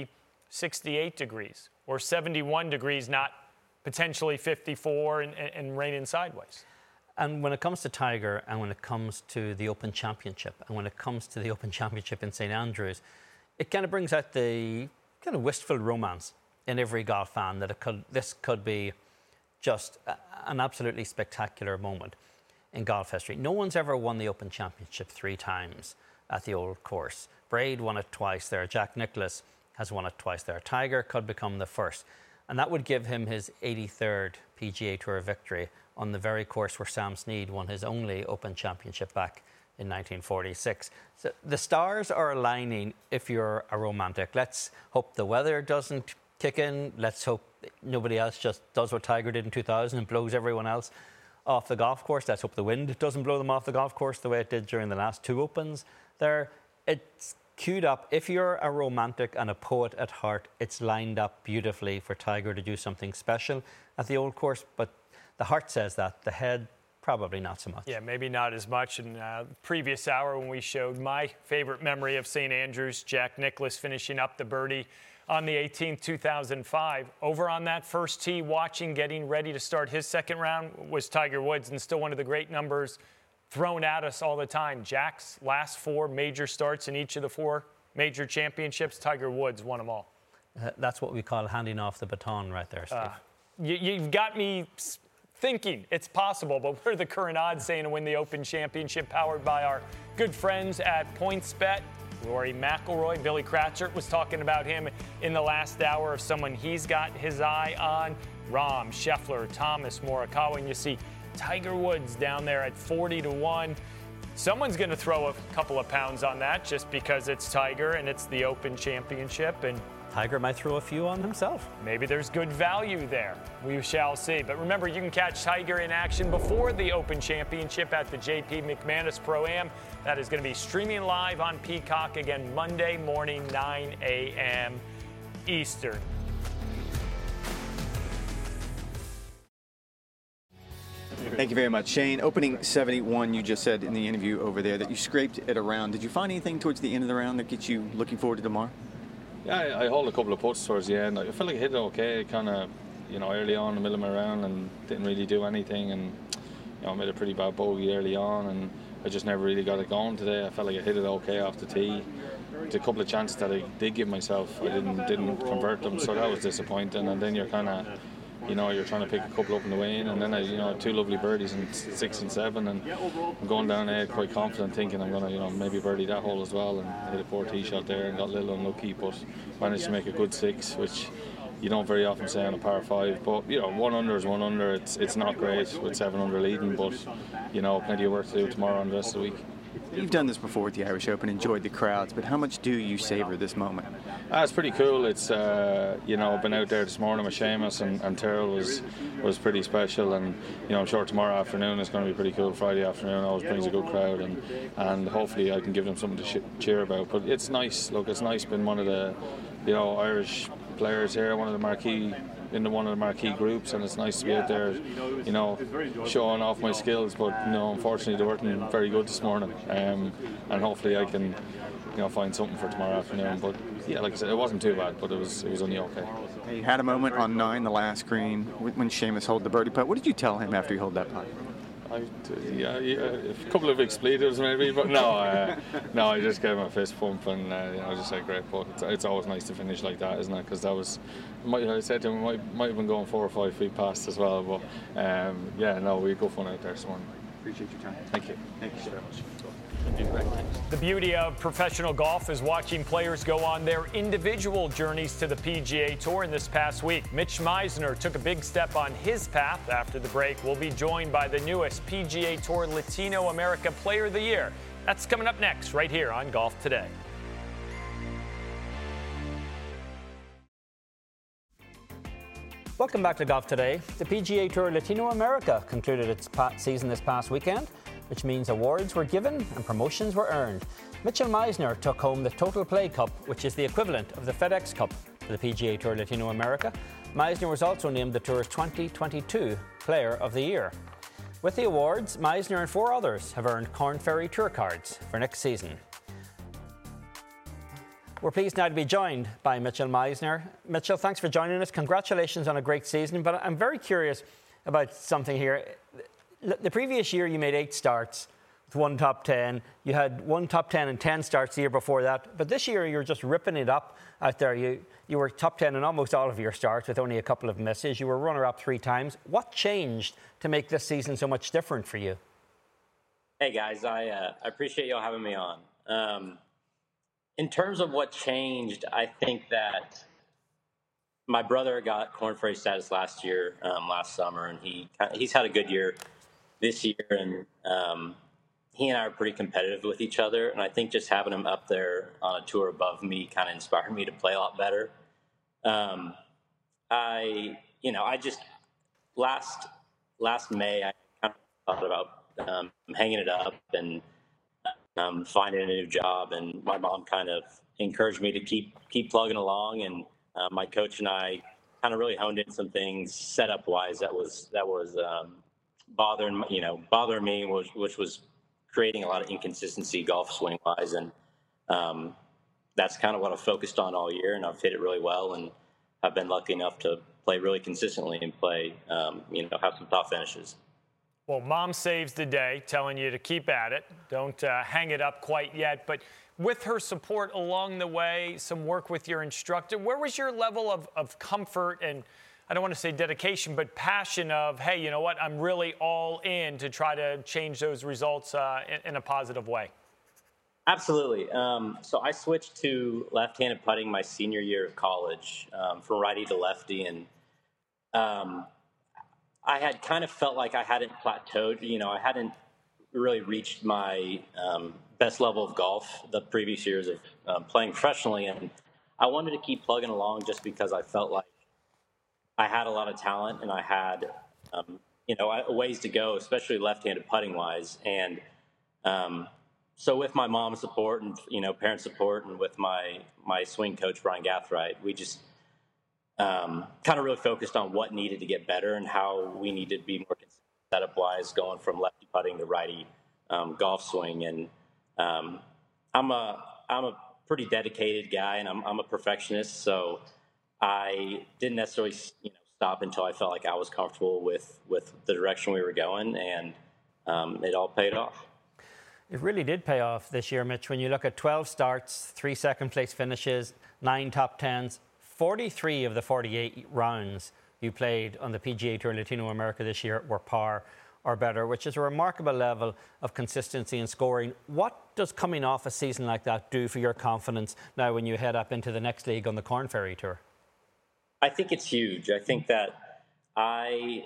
sixty-eight degrees, or seventy-one degrees, not potentially fifty-four and, and, and raining sideways. And when it comes to Tiger, and when it comes to the Open Championship, and when it comes to the Open Championship in Saint Andrews, it kind of brings out the kind of wistful romance in every golf fan that it could, this could be just a, an absolutely spectacular moment in golf history. No one's ever won the Open Championship three times at the Old Course. Braid won it twice there. Jack Nicklaus has won it twice there. Tiger could become the first. And that would give him his eighty-third P G A Tour victory on the very course where Sam Snead won his only Open Championship back in nineteen forty-six. So the stars are aligning if you're a romantic. Let's hope the weather doesn't kick in. Let's hope nobody else just does what Tiger did in two thousand and blows everyone else off the golf course. Let's hope the wind doesn't blow them off the golf course the way it did during the last two Opens there. It's queued up. If you're a romantic and a poet at heart, it's lined up beautifully for Tiger to do something special at the Old Course. But the heart says that. The head, probably not so much. Yeah, maybe not as much. In uh, the previous hour when we showed my favorite memory of Saint Andrews, Jack Nicklaus finishing up the birdie on the eighteenth, two thousand five. Over on that first tee, watching, getting ready to start his second round, was Tiger Woods, and still one of the great numbers thrown at us all the time. Jack's last four major starts in each of the four major championships, Tiger Woods won them all. Uh, that's what we call handing off the baton right there, Steve. Uh, you, you've got me thinking it's possible, but what are the current odds saying to win the Open Championship, powered by our good friends at PointsBet? Rory McIlroy, Billy Cratchit was talking about him in the last hour of someone he's got his eye on. Rahm, Scheffler, Thomas, Morikawa, and you see Tiger Woods down there at forty to one. Someone's going to throw a couple of pounds on that just because it's Tiger and it's the Open Championship, and Tiger might throw a few on himself. Maybe there's good value there. We shall see. But remember, you can catch Tiger in action before the Open Championship at the J P McManus Pro-Am. That is going to be streaming live on Peacock again Monday morning, nine a.m. Eastern. Thank you very much, Shane. Opening seventy-one, you just said in the interview over there that you scraped it around. Did you find anything towards the end of the round that gets you looking forward to tomorrow? Yeah, I, I hold a couple of putts towards the end. I felt like I hit it okay, kind of, you know, early on in the middle of my round, and didn't really do anything. And you know, I made a pretty bad bogey early on, and I just never really got it going today. I felt like I hit it okay off the tee. There's a couple of chances that I did give myself, I didn't didn't convert them, so that was disappointing. And then you're kind of, you know, you're trying to pick a couple up in the way in, and then I, you know, two lovely birdies in six and seven, and I'm going down there quite confident, thinking I'm gonna, you know, maybe birdie that hole as well, and hit a poor tee shot there and got a little unlucky, but managed to make a good six, which you don't very often say on a par five. But you know, one under is one under. It's it's not great with seven under leading, but you know, plenty of work to do tomorrow and the rest of the week. You've done this before with the Irish Open, enjoyed the crowds, but how much do you savor this moment? Uh, it's pretty cool. It's uh, you know, I've been out there this morning with Seamus, and, and Tyrrell was was pretty special, and you know, I'm sure tomorrow afternoon is going to be pretty cool. Friday afternoon always brings a good crowd, and and hopefully I can give them something to sh- cheer about. But it's nice. Look, it's nice being one of the, you know, Irish players here, one of the marquee. in the, one of the marquee groups, and it's nice to be out there, you know, showing off my skills. But you know, unfortunately, they weren't very good this morning, um, and hopefully I can, you know, find something for tomorrow afternoon. But yeah, like I said, it wasn't too bad, but it was it was only okay. You had a moment on nine, the last green, when Seamus held the birdie putt. What did you tell him after you held that putt? I, yeah, yeah, a couple of expletives maybe, but no, uh, no, I just gave him a fist pump, and uh, you know, just said great putt. It's, it's always nice to finish like that, isn't it? Because that was, might, I said to him, might might have been going four or five feet past as well, but um, yeah, no, we go fun out there this morning. Appreciate your time. Thank you. Thank you so much. The beauty of professional golf is watching players go on their individual journeys to the P G A Tour. And this past week, Mitch Meisner took a big step on his path. After the break, we'll be joined by the newest P G A Tour Latino America Player of the Year. That's coming up next, right here on Golf Today. Welcome back to Golf Today. The P G A Tour Latino America concluded its season this past weekend, which means awards were given and promotions were earned. Mitchell Meisner took home the Total Play Cup, which is the equivalent of the FedEx Cup for the P G A Tour Latino America. Meisner was also named the Tour's twenty twenty-two Player of the Year. With the awards, Meisner and four others have earned Corn Ferry Tour cards for next season. We're pleased now to be joined by Mitchell Meisner. Mitchell, thanks for joining us. Congratulations on a great season. But I'm very curious about something here. The previous year, you made eight starts with one top ten. You had one top ten and ten starts the year before that. But this year, you're just ripping it up out there. You you were top ten in almost all of your starts with only a couple of misses. You were runner-up three times. What changed to make this season so much different for you? Hey, guys. I, uh, I appreciate y'all having me on. Um, in terms of what changed, I think that my brother got Corn Ferry status last year, um, last summer, and he he's had a good year this year. And um, he and I are pretty competitive with each other. And I think just having him up there on a tour above me kind of inspired me to play a lot better. Um, I, you know, I just last last May, I kind of thought about um, hanging it up and um, finding a new job. And my mom kind of encouraged me to keep keep plugging along. And uh, my coach and I kind of really honed in some things setup wise that was that was um, bothering you know bothering me, which, which was creating a lot of inconsistency golf swing wise. And um, that's kind of what I've focused on all year, and I've hit it really well, and I've been lucky enough to play really consistently and play, um, you know, have some top finishes. Well, Mom saves the day, telling you to keep at it. Don't uh, hang it up quite yet. But with her support along the way, some work with your instructor, where was your level of, of comfort and, I don't want to say dedication, but passion of, hey, you know what, I'm really all in to try to change those results uh, in, in a positive way? Absolutely. Um, so I switched to left-handed putting my senior year of college, um, from righty to lefty. And um, I had kind of felt like I hadn't plateaued. You know, I hadn't really reached my um, best level of golf the previous years of um, playing professionally. And I wanted to keep plugging along just because I felt like I had a lot of talent and I had, um, you know, a ways to go, especially left-handed putting wise. And um, so with my mom's support and, you know, parent support, and with my, my swing coach, Brian Gathright, we just um, kind of really focused on what needed to get better and how we needed to be more consistent setup wise, going from lefty putting to righty um, golf swing. And um, I'm a, I'm a pretty dedicated guy, and I'm, I'm a perfectionist. So I didn't necessarily, you know, stop until I felt like I was comfortable with, with the direction we were going, and um, it all paid off. It really did pay off this year, Mitch. When you look at twelve starts, three second-place finishes, nine top tens, forty-three of the forty-eight rounds you played on the P G A Tour Latino America this year were par or better, which is a remarkable level of consistency in scoring. What does coming off a season like that do for your confidence now when you head up into the next league on the Corn Ferry Tour? I think it's huge. I think that I...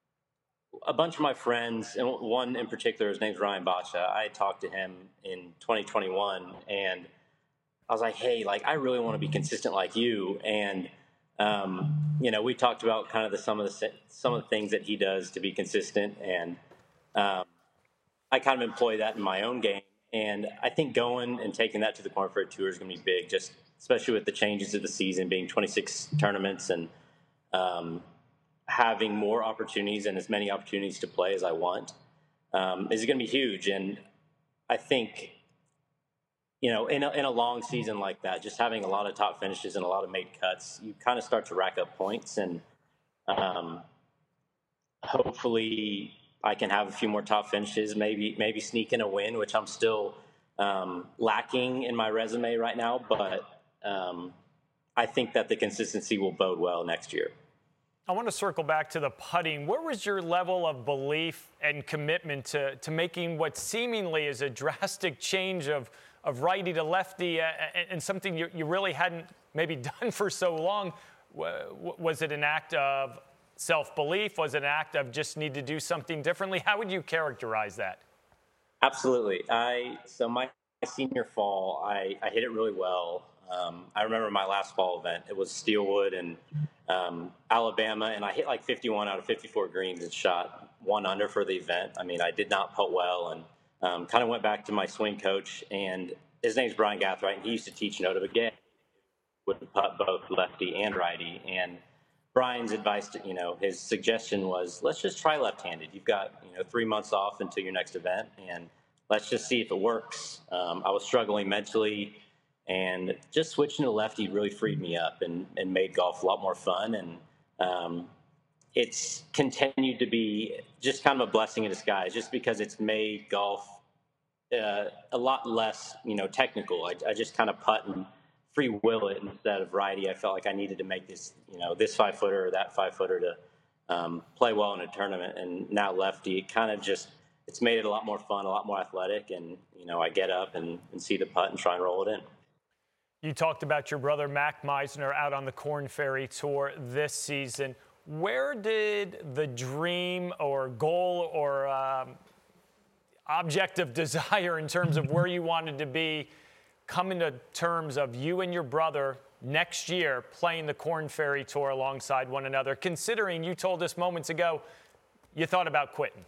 a bunch of my friends, and one in particular, his name's Ryan Bacha. I talked to him in twenty twenty-one, and I was like, hey, like, I really want to be consistent like you. And, um, you know, we talked about kind of the, some of the, some of the things that he does to be consistent. And, um, I kind of employ that in my own game. And I think going and taking that to the Corn Ferry Tour is going to be big, just especially with the changes of the season being twenty-six tournaments and, um, having more opportunities and as many opportunities to play as I want, um, is going to be huge. And I think, you know, in a, in a long season like that, just having a lot of top finishes and a lot of made cuts, you kind of start to rack up points. And um, hopefully I can have a few more top finishes, maybe maybe sneak in a win, which I'm still um, lacking in my resume right now. But um, I think that the consistency will bode well next year. I want to circle back to the putting. Where was your level of belief and commitment to, to making what seemingly is a drastic change of, of righty to lefty, uh, and something you, you really hadn't maybe done for so long? Was it an act of self-belief? Was it an act of just need to do something differently? How would you characterize that? Absolutely. I so my senior fall, I, I hit it really well. Um, I remember my last fall event. It was Steelwood and um, Alabama, and I hit like fifty-one out of fifty-four greens and shot one under for the event. I mean, I did not putt well, and um, kind of went back to my swing coach, and his name's Brian Gathright, and he used to teach Notah Begay, would putt both lefty and righty. And Brian's advice, to, you know, his suggestion was, let's just try left-handed. You've got, you know, three months off until your next event, and let's just see if it works. Um, I was struggling mentally, And just switching to lefty really freed me up and, and made golf a lot more fun. And um, it's continued to be just kind of a blessing in disguise, just because it's made golf uh, a lot less, you know, technical. I, I just kind of putt and free will it instead of righty. I felt like I needed to make this, you know, this five footer or that five footer to um, play well in a tournament. And now lefty, it kind of just, it's made it a lot more fun, a lot more athletic. And, you know, I get up and, and see the putt and try and roll it in. You talked about your brother, Mac Meisner, out on the Korn Ferry Tour this season. Where did the dream or goal or um, object of desire in terms of where you wanted to be come into terms of you and your brother next year playing the Korn Ferry Tour alongside one another, considering you told us moments ago you thought about quitting?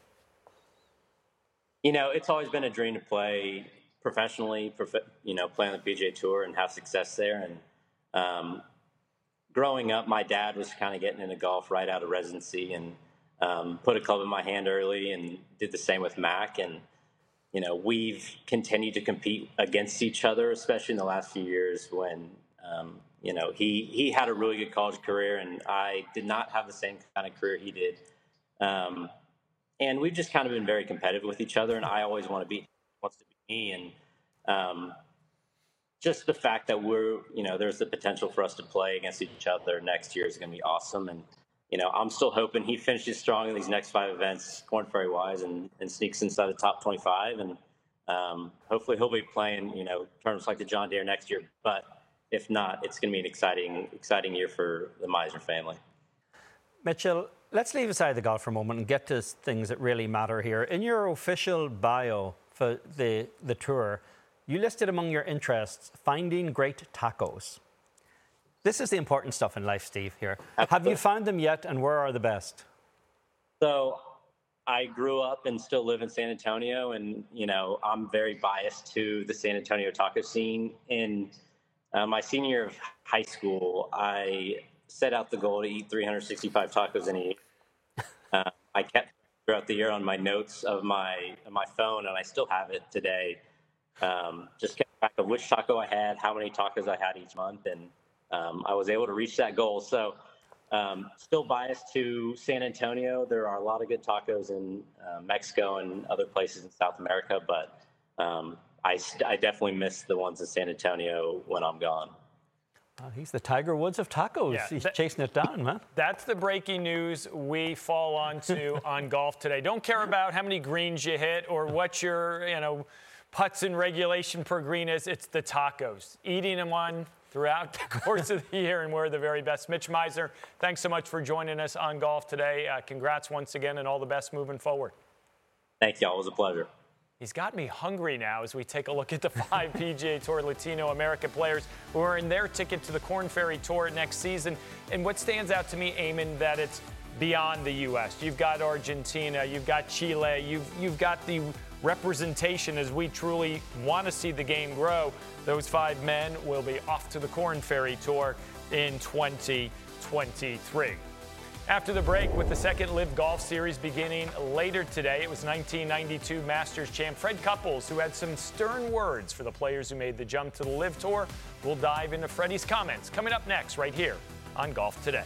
You know, it's always been a dream to play professionally, prof- you know, play on the P G A Tour and have success there. And um, growing up, my dad was kind of getting into golf right out of residency and um, put a club in my hand early and did the same with Mac. And, you know, we've continued to compete against each other, especially in the last few years when, um, you know, he, he had a really good college career and I did not have the same kind of career he did. Um, and we've just kind of been very competitive with each other, and I always want to be, wants to be me. And um, just the fact that we're, you know, there's the potential for us to play against each other next year is going to be awesome. And, you know, I'm still hoping he finishes strong in these next five events, Korn Ferry wise, and, and sneaks inside the top twenty-five. And um, hopefully he'll be playing, you know, tournaments like the John Deere next year. But if not, it's going to be an exciting, exciting year for the Meisner family. Mitchell, let's leave aside the golf for a moment and get to things that really matter here. In your official bio for the, the tour, you listed among your interests finding great tacos. This is the important stuff in life, Steve, here. Have you found them yet, and where are the best? So I grew up and still live in San Antonio, and, you know, I'm very biased to the San Antonio taco scene. In uh, my senior year of high school, I set out the goal to eat three hundred sixty-five tacos in a year. Uh, I kept throughout the year on my notes of my of my phone, and I still have it today. Um, just kept track of which taco I had, how many tacos I had each month, and um, I was able to reach that goal. So um, still biased to San Antonio. There are a lot of good tacos in uh, Mexico and other places in South America, but um, I, I definitely miss the ones in San Antonio when I'm gone. Uh, he's the Tiger Woods of tacos. Yeah, he's that, chasing it down, man. That's the breaking news we fall onto on Golf Today. Don't care about how many greens you hit or what your, you know, putts in regulation per green is. It's the tacos. Eating them on throughout the course of the year, and we're the very best. Mitch Meisner, thanks so much for joining us on Golf Today. Uh, congrats once again, and all the best moving forward. Thank y'all. It was a pleasure. He's got me hungry now as we take a look at the five P G A Tour Latino American players who are in their ticket to the Korn Ferry Tour next season. And what stands out to me, Eamon, that it's beyond the U S. You've got Argentina, you've got Chile, you've, you've got the representation as we truly want to see the game grow. Those five men will be off to the Korn Ferry Tour in twenty twenty-three. After the break, with the second Live Golf Series beginning later today, it was nineteen ninety-two Masters champ Fred Couples who had some stern words for the players who made the jump to the Live Tour. We'll dive into Freddie's comments coming up next right here on Golf Today.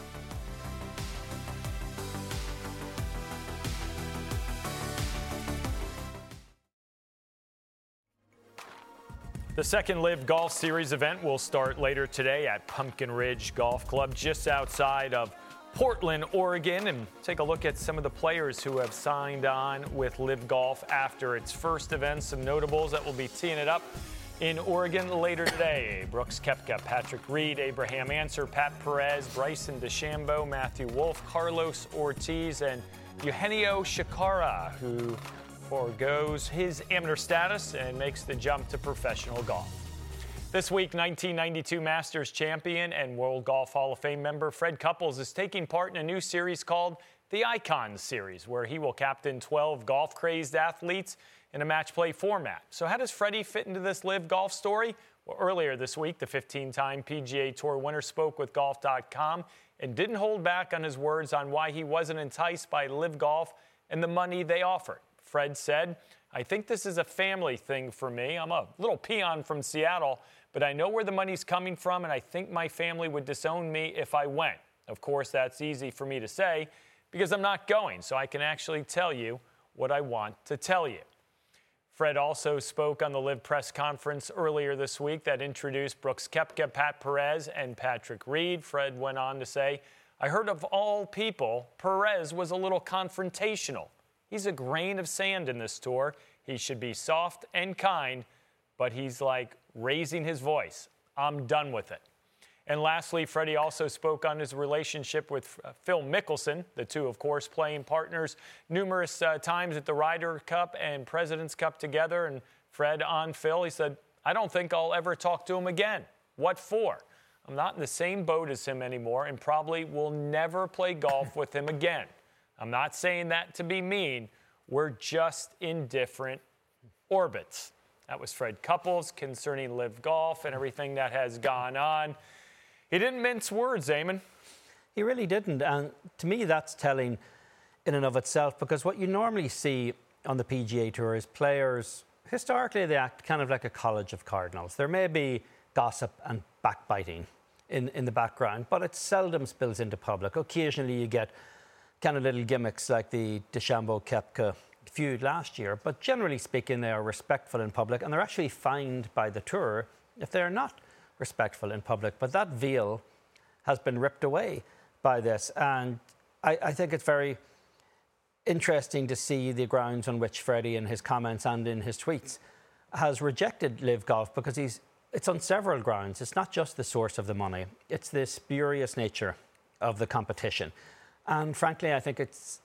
The second Live Golf Series event will start later today at Pumpkin Ridge Golf Club just outside of Portland, Oregon, and take a look at some of the players who have signed on with Live Golf after its first event. Some notables that will be teeing it up in Oregon later today. Brooks Koepka, Patrick Reed, Abraham Ancer, Pat Perez, Bryson DeChambeau, Matthew Wolff, Carlos Ortiz, and Eugenio Chacarra, who forgoes his amateur status and makes the jump to professional golf. This week, nineteen ninety-two Masters champion and World Golf Hall of Fame member Fred Couples is taking part in a new series called the Icons Series, where he will captain twelve golf-crazed athletes in a match play format. So how does Freddie fit into this Live Golf story? Well, earlier this week, the fifteen-time P G A Tour winner spoke with golf dot com and didn't hold back on his words on why he wasn't enticed by Live Golf and the money they offered. Fred said, "I think this is a family thing for me. I'm a little peon from Seattle, but I know where the money's coming from, and I think my family would disown me if I went. Of course, that's easy for me to say because I'm not going, so I can actually tell you what I want to tell you. Fred also spoke on the LIV press conference earlier this week that introduced Brooks Koepka, Pat Perez, and Patrick Reed. Fred went on to say, I heard of all people, Perez was a little confrontational. He's a grain of sand in this tour. He should be soft and kind, but he's like raising his voice. I'm done with it. And lastly, Freddie also spoke on his relationship with uh, Phil Mickelson, the two, of course, playing partners numerous uh, times at the Ryder Cup and President's Cup together. And Fred on Phil, he said, I don't think I'll ever talk to him again. What for? I'm not in the same boat as him anymore and probably will never play golf with him again. I'm not saying that to be mean. We're just in different orbits. That was Fred Couples concerning LIV Golf and everything that has gone on. He didn't mince words, Eamon. He really didn't. And to me, that's telling in and of itself, because what you normally see on the P G A Tour is players, historically, they act kind of like a college of cardinals. There may be gossip and backbiting in, in the background, but it seldom spills into public. Occasionally, you get kind of little gimmicks like the DeChambeau-Koepka feud last year, but generally speaking, they are respectful in public, and they're actually fined by the Tour if they're not respectful in public. But that veil has been ripped away by this, and I, I think it's very interesting to see the grounds on which Freddie, in his comments and in his tweets, has rejected LIV Golf, because he's it's on several grounds. It's not just the source of the money, it's the spurious nature of the competition. And frankly, I think it's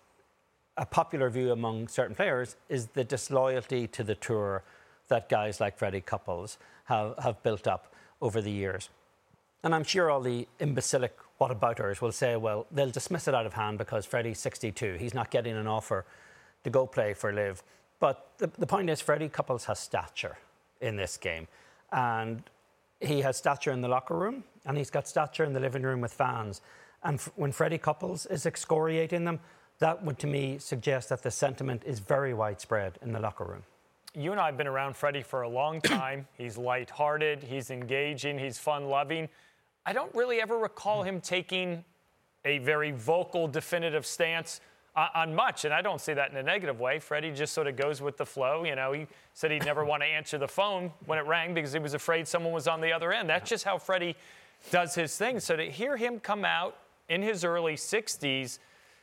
a popular view among certain players is the disloyalty to the Tour that guys like Freddie Couples have, have built up over the years. And I'm sure all the imbecilic whatabouters will say, well, they'll dismiss it out of hand because Freddie's sixty-two. He's not getting an offer to go play for LIV. But the, the point is, Freddie Couples has stature in this game. And he has stature in the locker room, and he's got stature in the living room with fans. And f- when Freddie Couples is excoriating them, that would, to me, suggest that the sentiment is very widespread in the locker room. You and I have been around Freddie for a long time. He's lighthearted, he's engaging, he's fun-loving. I don't really ever recall him taking a very vocal, definitive stance on, on much, and I don't see that in a negative way. Freddie just sort of goes with the flow. You know, he said he'd never want to answer the phone when it rang because he was afraid someone was on the other end. That's just how Freddie does his thing. So to hear him come out in his early sixties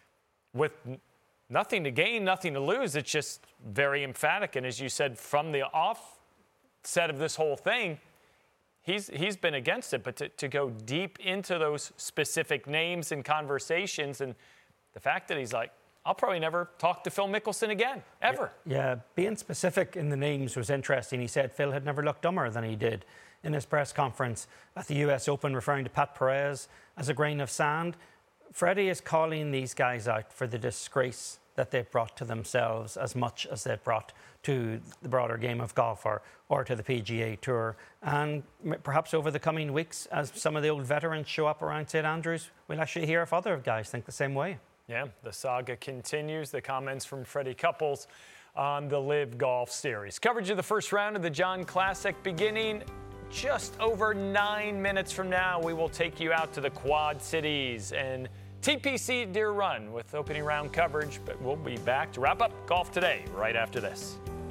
with nothing to gain, nothing to lose, it's just very emphatic. And as you said, from the offset of this whole thing, he's he's been against it. But to, to go deep into those specific names and conversations, and the fact that he's like, I'll probably never talk to Phil Mickelson again, ever. Yeah, being specific in the names was interesting. He said Phil had never looked dumber than he did in his press conference at the U S Open, referring to Pat Perez as a grain of sand. Freddie is calling these guys out for the disgrace that they've brought to themselves as much as they've brought to the broader game of golf or, or to the P G A Tour. And perhaps over the coming weeks, as some of the old veterans show up around Saint Andrews, we'll actually hear if other guys think the same way. Yeah, the saga continues. The comments from Freddie Couples on the LIV Golf Series. Coverage of the first round of the John Classic beginning just over nine minutes from now. We will take you out to the Quad Cities and T P C Deer Run with opening round coverage, but we'll be back to wrap up Golf Today right after this.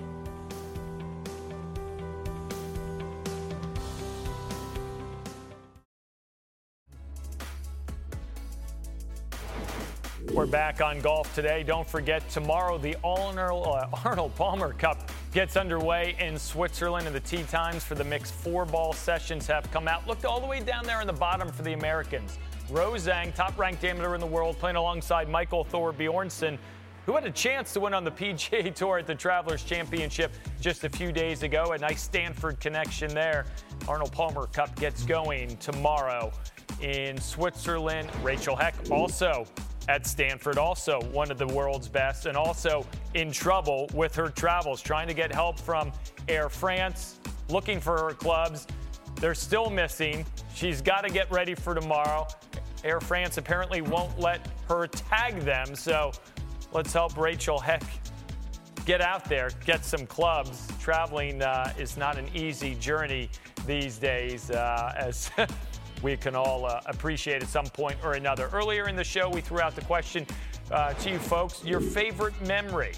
We're back on Golf Today. Don't forget, tomorrow the Arnold Palmer Cup gets underway in Switzerland, and the tee times for the mixed four-ball sessions have come out. Looked all the way down there in the bottom for the Americans. Rosang, top-ranked amateur in the world, playing alongside Michael Thor Bjornsson, who had a chance to win on the P G A Tour at the Travelers Championship just a few days ago. A nice Stanford connection there. Arnold Palmer Cup gets going tomorrow in Switzerland. Rachel Heck also at Stanford, also one of the world's best, and also in trouble with her travels, trying to get help from Air France, looking for her clubs. They're still missing. She's got to get ready for tomorrow. Air France apparently won't let her tag them, so let's help Rachel Heck get out there, get some clubs. Traveling uh, is not an easy journey these days, uh, as we can all uh, appreciate at some point or another. Earlier in the show, we threw out the question uh, to you folks, your favorite memory,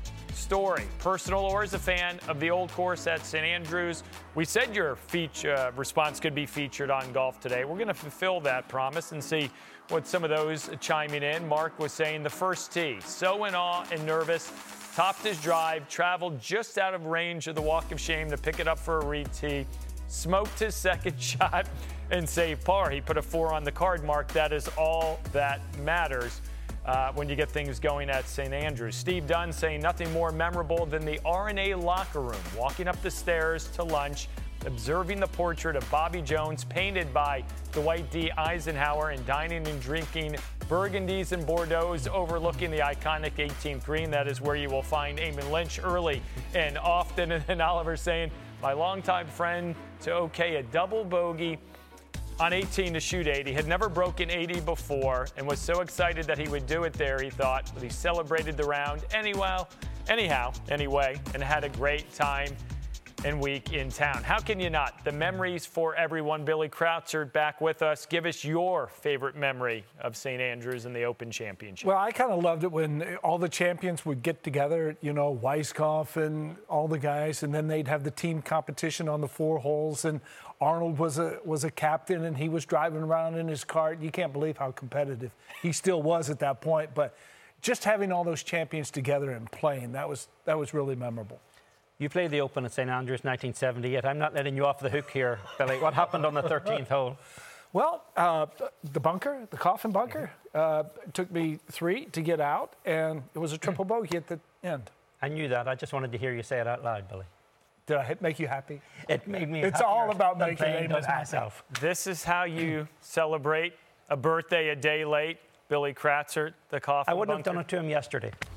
story, personal or as a fan of the old course at Saint Andrews. We said your feature, uh, response could be featured on Golf Today. We're going to fulfill that promise and see what some of those chiming in. Mark was saying the first tee, so in awe and nervous, topped his drive, traveled just out of range of the walk of shame to pick it up for a re-tee, smoked his second shot and saved par. He put a four on the card, Mark. That is all that matters uh, when you get things going at Saint Andrews. Steve Dunn saying nothing more memorable than the R and A locker room, walking up the stairs to lunch, observing the portrait of Bobby Jones painted by Dwight D. Eisenhower, and dining and drinking Burgundies and Bordeaux's overlooking the iconic eighteenth green. That is where you will find Eamon Lynch early and often. And then Oliver saying, my longtime friend to okay a double bogey on eighteen to shoot eighty. Had never broken eighty before and was so excited that he would do it there, he thought. But he celebrated the round anyhow, anyhow, anyway, and had a great time and week in town. How can you not? The memories for everyone. Billy Krautzer back with us. Give us your favorite memory of Saint Andrews and the Open Championship. Well, I kind of loved it when all the champions would get together, you know, Weiskopf and all the guys, and then they'd have the team competition on the four holes, and Arnold was a was a captain, and he was driving around in his cart. You can't believe how competitive he still was at that point, but just having all those champions together and playing, that was that was really memorable. You played the Open at Saint Andrews nineteen seventy-eight. I'm not letting you off the hook here, Billy. What happened on the thirteenth hole? Well, uh, the bunker, the coffin bunker, uh, it took me three to get out, and it was a triple bogey at the end. I knew that. I just wanted to hear you say it out loud, Billy. Did I make you happy? It made me It's all about making Eamon happy. myself. This is how you celebrate a birthday a day late. Billy Krautzer, the coffin I wouldn't bunker. have done it to him yesterday.